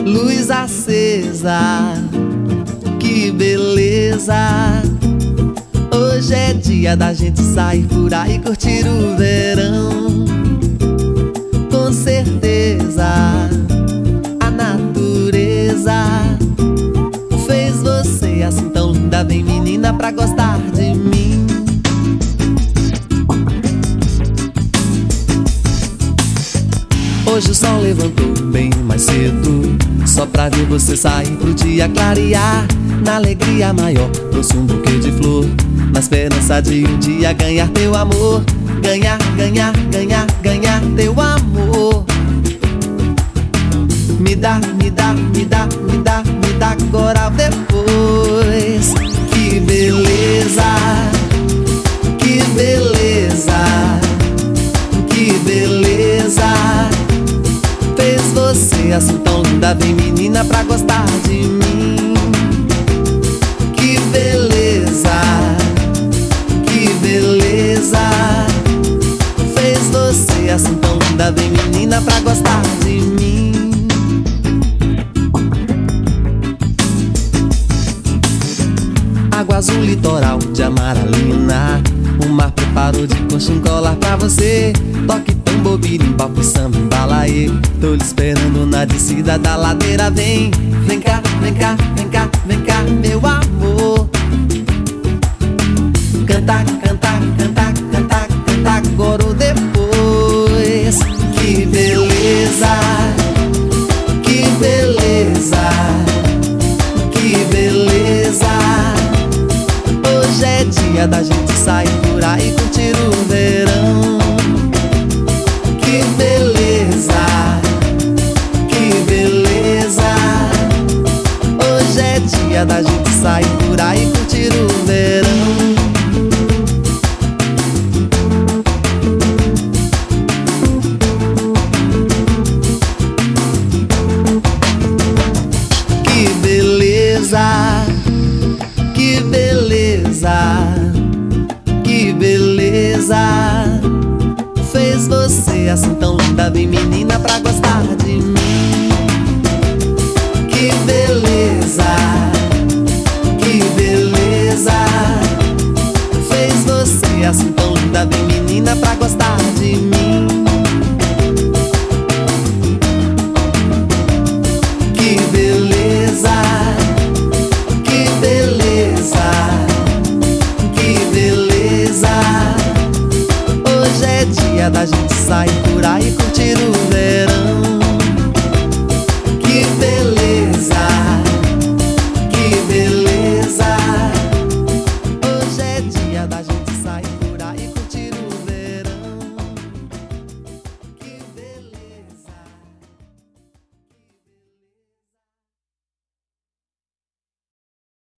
luz acesa, que beleza. Hoje é dia da gente sair por aí, curtir o verão. Com certeza a natureza fez você assim tão linda. Vem menina pra gostar de mim. Hoje o sol levantou bem mais cedo, só pra ver você sair pro dia clarear. Na alegria maior, trouxe um buquê de flor, na esperança de um dia ganhar teu amor. Ganhar, ganhar, ganhar, ganhar teu amor. Me dá, me dá, me dá, me dá, me dá agora ou depois. Que beleza, que beleza, que beleza. Fez você assim tão linda, vem menina pra gostar de mim. Que beleza, que beleza. Fez você assim tão linda, vem menina pra gostar de mim. Água azul, litoral de amaralina, o mar preparou de coxa um colar pra você. Toque tamborim, papo, samba, embalaê. Tô lhe esperando na descida da ladeira. Vem, vem cá, vem cá, vem cá, vem cá, meu amor. Cantar, cantar, cantar, cantar, cantar agora ou depois. Que beleza, que beleza, que beleza. Hoje é dia da gente sair por aí, curtir o verão. Que beleza, que beleza. Hoje é dia da gente sair por aí, curtir o verão. Que beleza, que beleza, que beleza. Fez você assim tão linda, vem menina pra gostar de mim. Que beleza, que beleza. Fez você assim tão linda, vem menina pra gostar de mim.